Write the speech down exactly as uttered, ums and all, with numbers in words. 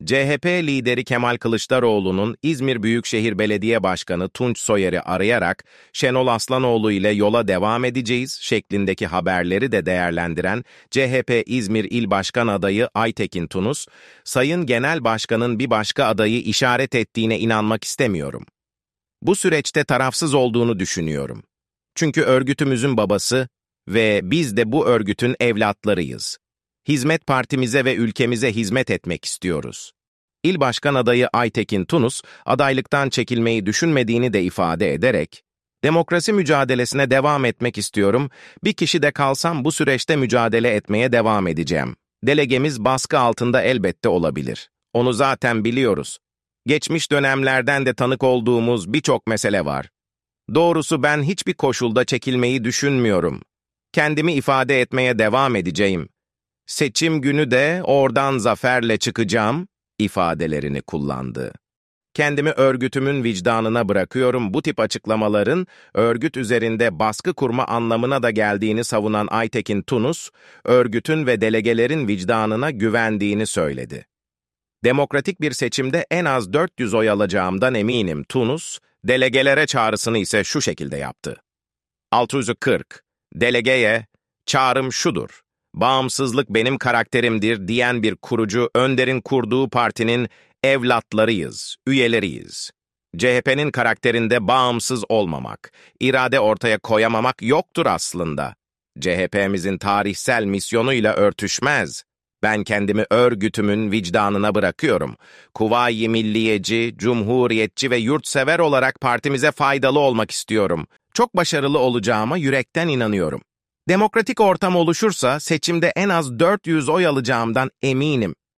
C H P lideri Kemal Kılıçdaroğlu'nun İzmir Büyükşehir Belediye Başkanı Tunç Soyer'i arayarak Şenol Aslanoğlu ile yola devam edeceğiz şeklindeki haberleri de değerlendiren C H P İzmir İl Başkan adayı Aytekin Tunus, Sayın Genel Başkan'ın bir başka adayı işaret ettiğine inanmak istemiyorum. Bu süreçte tarafsız olduğunu düşünüyorum. Çünkü örgütümüzün babası ve biz de bu örgütün evlatlarıyız. Hizmet partimize ve ülkemize hizmet etmek istiyoruz. İl Başkan adayı Aytekin Tunus, adaylıktan çekilmeyi düşünmediğini de ifade ederek, demokrasi mücadelesine devam etmek istiyorum, bir kişi de kalsam bu süreçte mücadele etmeye devam edeceğim. Delegemiz baskı altında elbette olabilir. Onu zaten biliyoruz. Geçmiş dönemlerden de tanık olduğumuz birçok mesele var. Doğrusu ben hiçbir koşulda çekilmeyi düşünmüyorum. Kendimi ifade etmeye devam edeceğim. Seçim günü de oradan zaferle çıkacağım ifadelerini kullandı. Kendimi örgütümün vicdanına bırakıyorum. Bu tip açıklamaların örgüt üzerinde baskı kurma anlamına da geldiğini savunan Aytekin Tunus, örgütün ve delegelerin vicdanına güvendiğini söyledi. Demokratik bir seçimde en az dört yüz oy alacağımdan eminim Tunus, delegelere çağrısını ise şu şekilde yaptı. altı yüz kırk, delegeye, çağrım şudur. Bağımsızlık benim karakterimdir diyen bir kurucu, Önder'in kurduğu partinin evlatlarıyız, üyeleriyiz. C H P'nin karakterinde bağımsız olmamak, irade ortaya koyamamak yoktur aslında. C H P'mizin tarihsel misyonuyla örtüşmez. Ben kendimi örgütümün vicdanına bırakıyorum. Kuvayi milliyeci, cumhuriyetçi ve yurtsever olarak partimize faydalı olmak istiyorum. Çok başarılı olacağıma yürekten inanıyorum. Demokratik ortam oluşursa seçimde en az dört yüz oy alacağımdan eminim.